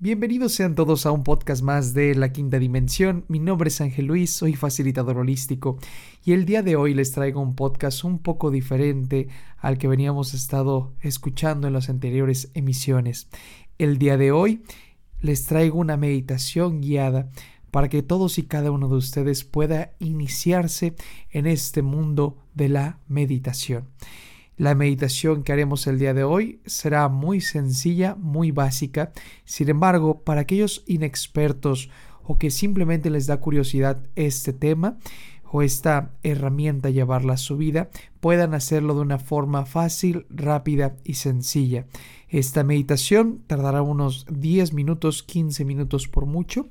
Bienvenidos sean todos a un podcast más de La Quinta Dimensión. Mi nombre es Ángel Luis, soy facilitador holístico y el día de hoy les traigo un podcast un poco diferente al que veníamos estado escuchando en las anteriores emisiones. El día de hoy les traigo una meditación guiada para que todos y cada uno de ustedes pueda iniciarse en este mundo de la meditación. La meditación que haremos el día de hoy será muy sencilla, muy básica. Sin embargo, para aquellos inexpertos o que simplemente les da curiosidad este tema o esta herramienta llevarla a su vida, puedan hacerlo de una forma fácil, rápida y sencilla. Esta meditación tardará unos 10 minutos, 15 minutos por mucho,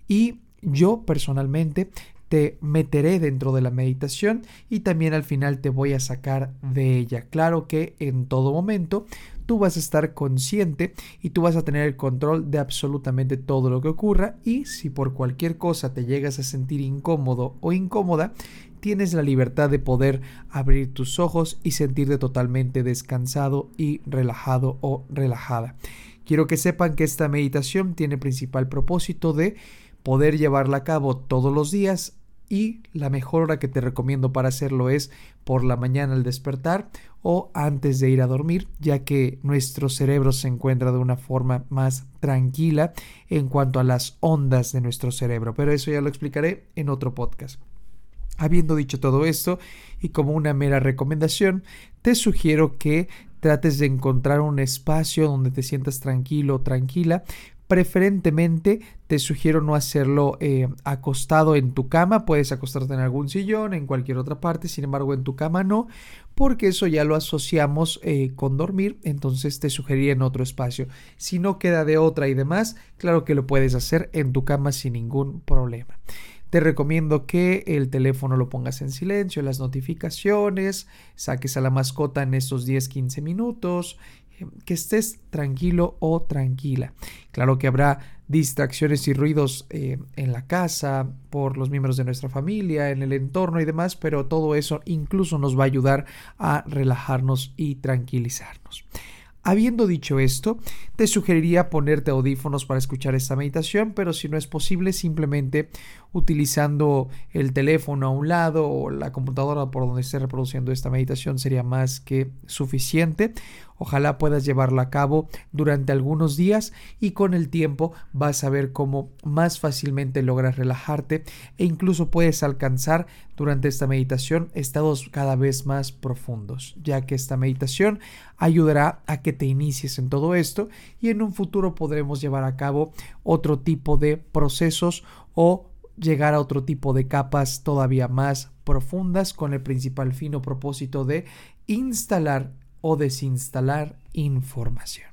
y yo personalmente te meteré dentro de la meditación y también al final te voy a sacar de ella. Claro que en todo momento tú vas a estar consciente y tú vas a tener el control de absolutamente todo lo que ocurra, y si por cualquier cosa te llegas a sentir incómodo o incómoda, tienes la libertad de poder abrir tus ojos y sentirte totalmente descansado y relajado o relajada. Quiero que sepan que esta meditación tiene principal propósito de poder llevarla a cabo todos los días, y la mejor hora que te recomiendo para hacerlo es por la mañana al despertar o antes de ir a dormir, ya que nuestro cerebro se encuentra de una forma más tranquila en cuanto a las ondas de nuestro cerebro, pero eso ya lo explicaré en otro podcast. Habiendo dicho todo esto, y como una mera recomendación, te sugiero que trates de encontrar un espacio donde te sientas tranquilo o tranquila. Preferentemente te sugiero no hacerlo acostado en tu cama. Puedes acostarte en algún sillón, en cualquier otra parte, sin embargo en tu cama no, porque eso ya lo asociamos con dormir. Entonces te sugeriría en otro espacio. Si no queda de otra y demás, claro que lo puedes hacer en tu cama sin ningún problema. Te recomiendo que el teléfono lo pongas en silencio, las notificaciones, saques a la mascota en estos 10-15 minutos, que estés tranquilo o tranquila. Claro que habrá distracciones y ruidos en la casa, por los miembros de nuestra familia, en el entorno y demás, pero todo eso incluso nos va a ayudar a relajarnos y tranquilizarnos. Habiendo dicho esto, te sugeriría ponerte audífonos para escuchar esta meditación, pero si no es posible, simplemente utilizando el teléfono a un lado o la computadora por donde esté reproduciendo esta meditación sería más que suficiente. Ojalá puedas llevarla a cabo durante algunos días y con el tiempo vas a ver cómo más fácilmente logras relajarte e incluso puedes alcanzar durante esta meditación estados cada vez más profundos, ya que esta meditación ayudará a que te inicies en todo esto y en un futuro podremos llevar a cabo otro tipo de procesos o llegar a otro tipo de capas todavía más profundas con el principal fin o propósito de instalar o desinstalar información.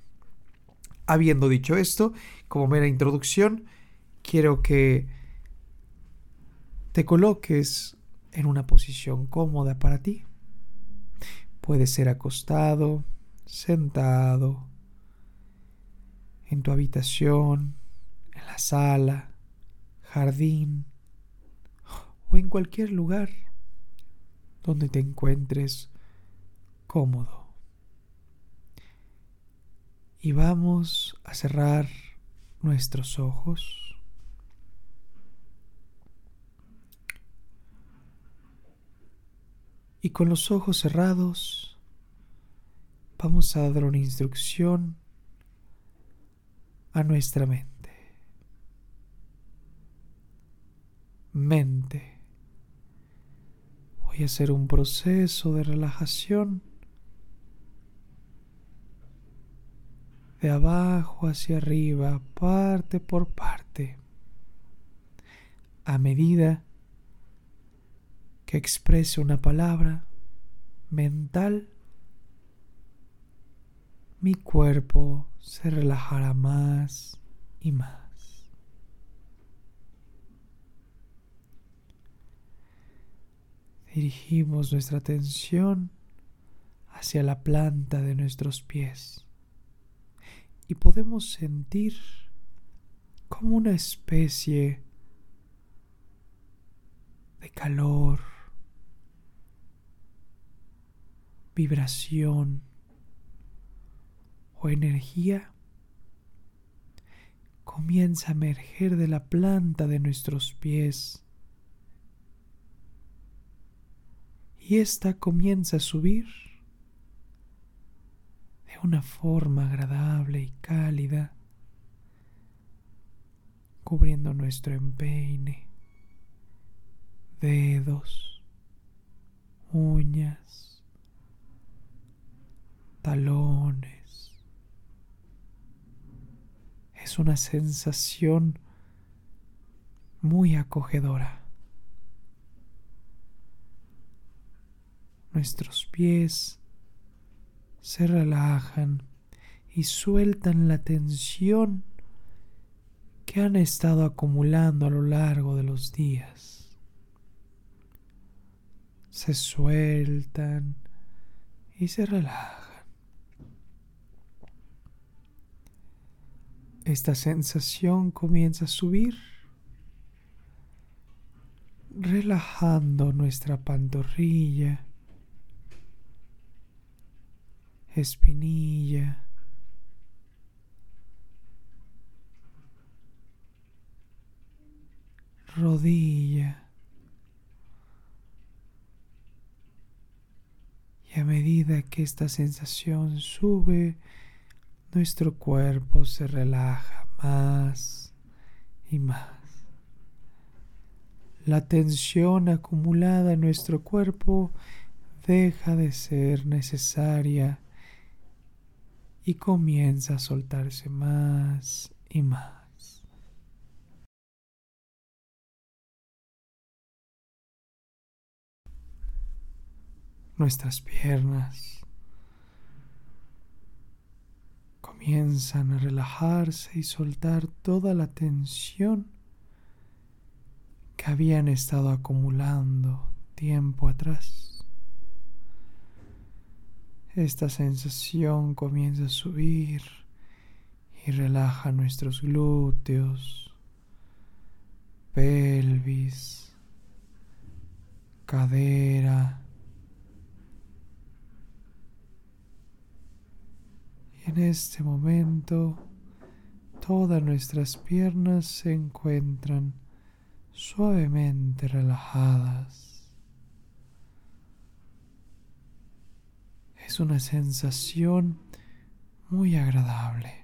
Habiendo dicho esto, como mera introducción, quiero que te coloques en una posición cómoda para ti. Puede ser acostado, sentado, en tu habitación, en la sala, jardín o en cualquier lugar donde te encuentres cómodo. Y vamos a cerrar nuestros ojos. Y con los ojos cerrados vamos a dar una instrucción a nuestra mente. Mente, voy a hacer un proceso de relajación de abajo hacia arriba, parte por parte, a medida que exprese una palabra mental, mi cuerpo se relajará más y más. Dirigimos nuestra atención hacia la planta de nuestros pies y podemos sentir como una especie de calor, vibración o energía comienza a emerger de la planta de nuestros pies y ésta comienza a subir de una forma agradable y cálida, cubriendo nuestro empeine, dedos, uñas, talones. Es una sensación muy acogedora. Nuestros pies se relajan y sueltan la tensión que han estado acumulando a lo largo de los días. Se sueltan y se relajan. Esta sensación comienza a subir, relajando nuestra pantorrilla, espinilla, rodilla, y a medida que esta sensación sube, nuestro cuerpo se relaja más y más. La tensión acumulada en nuestro cuerpo deja de ser necesaria y comienza a soltarse más y más. Nuestras piernas comienzan a relajarse y soltar toda la tensión que habían estado acumulando tiempo atrás. Esta sensación comienza a subir y relaja nuestros glúteos, pelvis, cadera. Y en este momento, todas nuestras piernas se encuentran suavemente relajadas. Es una sensación muy agradable.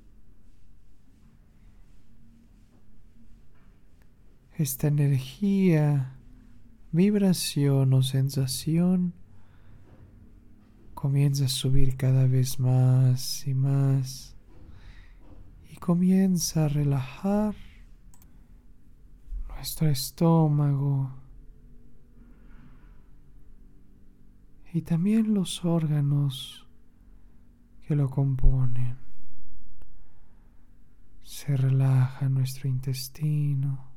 Esta energía, vibración o sensación comienza a subir cada vez más y más y comienza a relajar nuestro estómago y también los órganos que lo componen. Se relaja nuestro intestino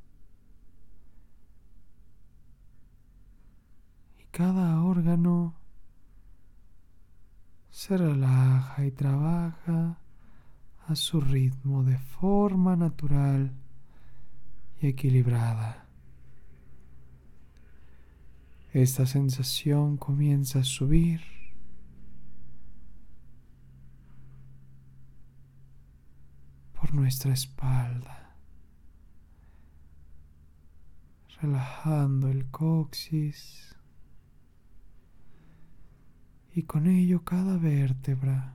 y cada órgano se relaja y trabaja a su ritmo de forma natural y equilibrada. Esta sensación comienza a subir por nuestra espalda, relajando el coxis y con ello cada vértebra.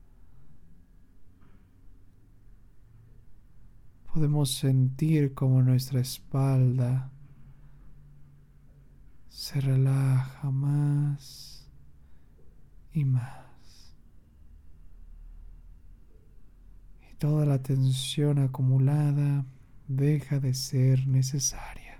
Podemos sentir como nuestra espalda se relaja más y más. Y toda la tensión acumulada deja de ser necesaria.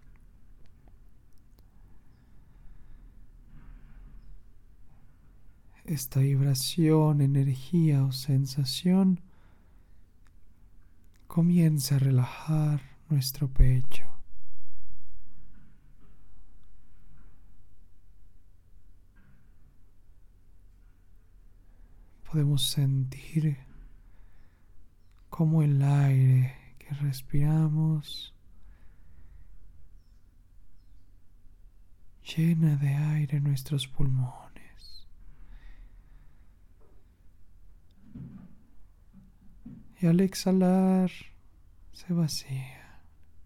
Esta vibración, energía o sensación comienza a relajar nuestro pecho. Podemos sentir cómo el aire que respiramos llena de aire nuestros pulmones. Y al exhalar, se vacía.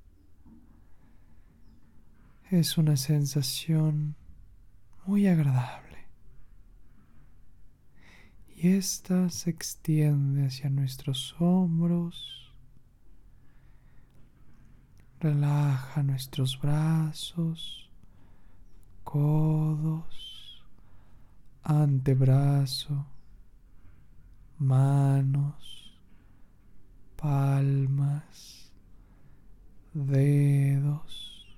Es una sensación muy agradable y esta se extiende hacia nuestros hombros, relaja nuestros brazos, codos, antebrazo, manos, palmas, dedos,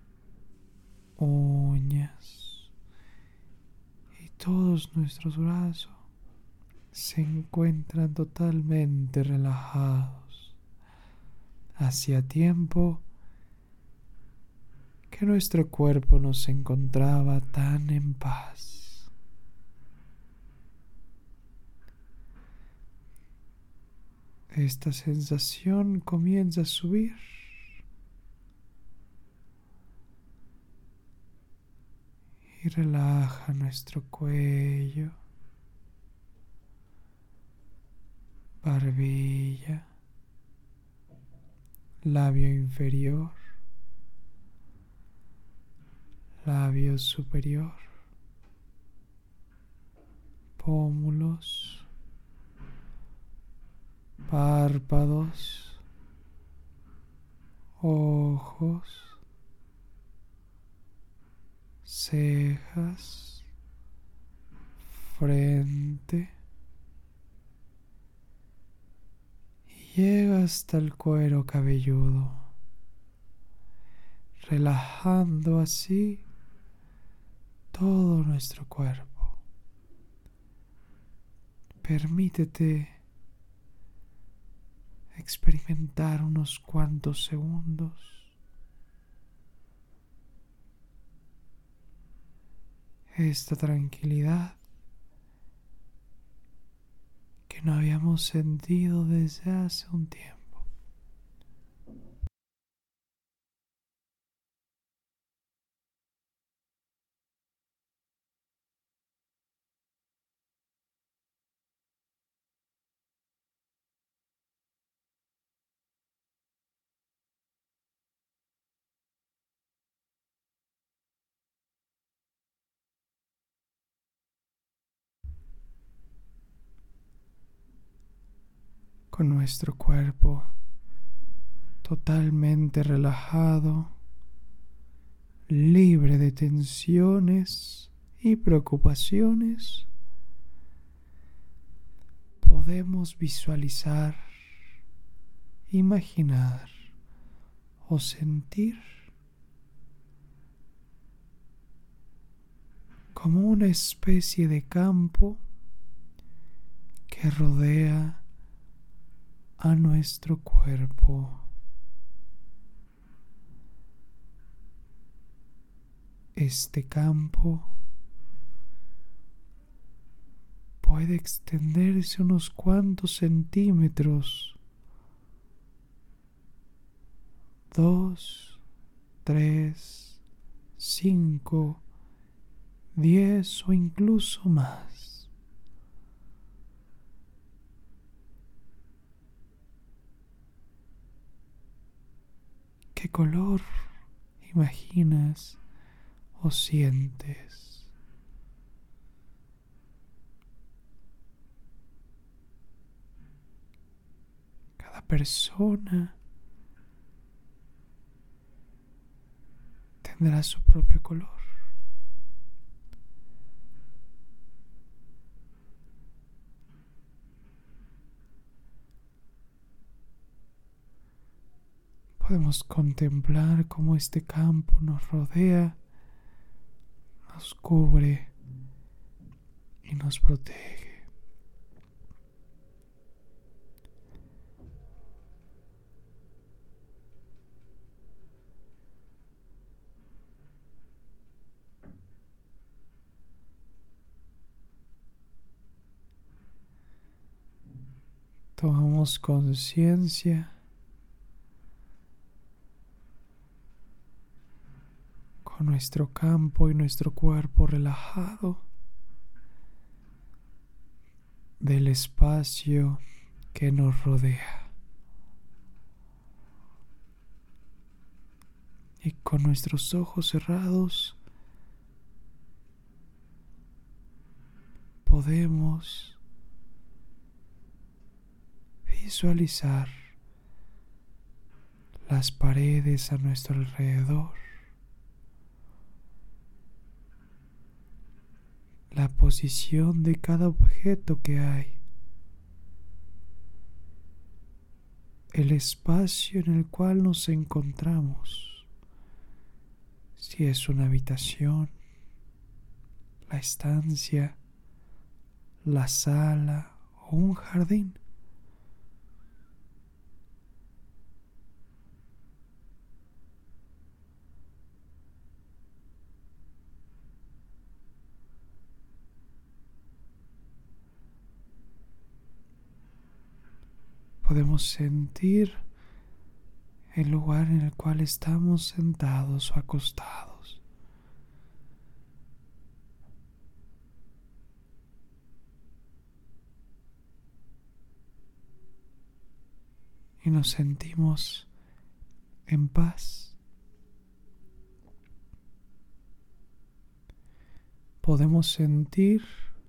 uñas y todos nuestros brazos se encuentran totalmente relajados. Hacía tiempo que nuestro cuerpo no se encontraba tan en paz. Esta sensación comienza a subir y relaja nuestro cuello, barbilla, labio inferior, labio superior, pómulos, párpados, ojos, cejas, frente y llega hasta el cuero cabelludo, relajando así todo nuestro cuerpo. Permítete experimentar unos cuantos segundos esta tranquilidad que no habíamos sentido desde hace un tiempo. Con nuestro cuerpo totalmente relajado, libre de tensiones y preocupaciones, podemos visualizar, imaginar o sentir como una especie de campo que rodea a nuestro cuerpo. Este campo puede extenderse unos cuantos centímetros, 2, 3, 5, 10 o incluso más. ¿Qué color imaginas o sientes? Cada persona tendrá su propio color. Podemos contemplar cómo este campo nos rodea, nos cubre y nos protege. Tomamos conciencia con nuestro campo y nuestro cuerpo relajado del espacio que nos rodea. Y con nuestros ojos cerrados podemos visualizar las paredes a nuestro alrededor, la posición de cada objeto que hay, el espacio en el cual nos encontramos, si es una habitación, la estancia, la sala o un jardín. Podemos sentir el lugar en el cual estamos sentados o acostados. Y nos sentimos en paz. Podemos sentir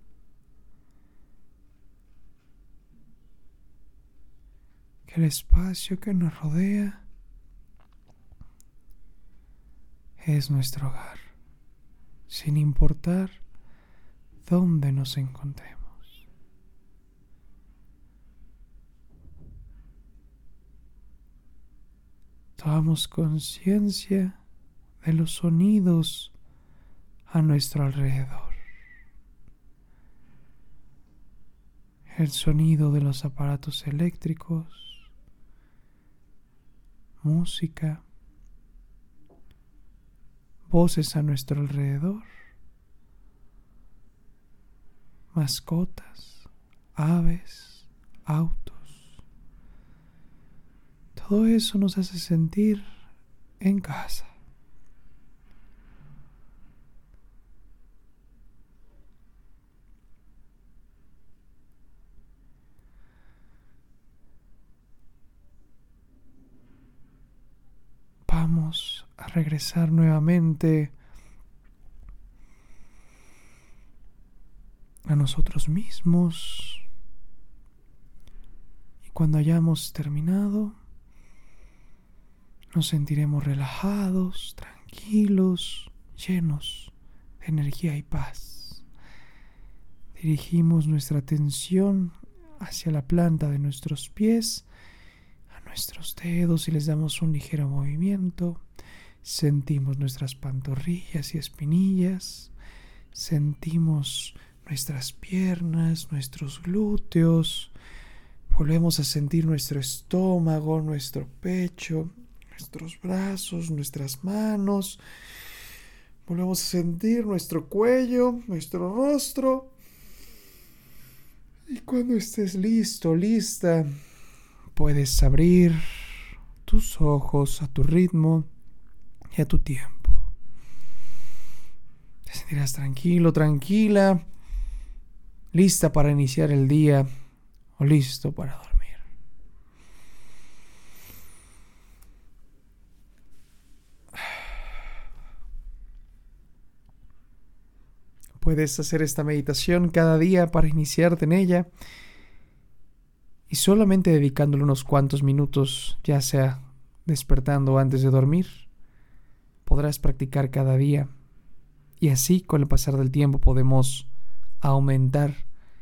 que el espacio que nos rodea es nuestro hogar, sin importar dónde nos encontremos. Tomamos conciencia de los sonidos a nuestro alrededor. El sonido de los aparatos eléctricos, música, voces a nuestro alrededor, mascotas, aves, autos. Todo eso nos hace sentir en casa. Vamos a regresar nuevamente a nosotros mismos. Y cuando hayamos terminado, nos sentiremos relajados, tranquilos, llenos de energía y paz. Dirigimos nuestra atención hacia la planta de nuestros pies, nuestros dedos, y les damos un ligero movimiento. Sentimos nuestras pantorrillas y espinillas, sentimos nuestras piernas, nuestros glúteos, volvemos a sentir nuestro estómago, nuestro pecho, nuestros brazos, nuestras manos, volvemos a sentir nuestro cuello, nuestro rostro. Y cuando estés listo, lista, puedes abrir tus ojos a tu ritmo y a tu tiempo. Te sentirás tranquilo, tranquila, lista para iniciar el día o listo para dormir. Puedes hacer esta meditación cada día para iniciarte en ella. Y solamente dedicándole unos cuantos minutos, ya sea despertando o antes de dormir, podrás practicar cada día. Y así, con el pasar del tiempo, podemos aumentar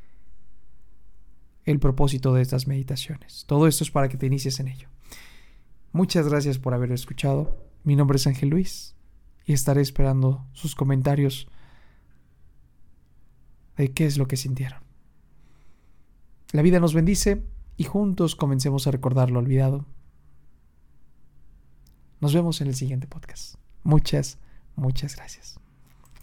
el propósito de estas meditaciones. Todo esto es para que te inicies en ello. Muchas gracias por haber escuchado. Mi nombre es Ángel Luis y estaré esperando sus comentarios de qué es lo que sintieron. La vida nos bendice. Y juntos comencemos a recordar lo olvidado. Nos vemos en el siguiente podcast. Muchas gracias.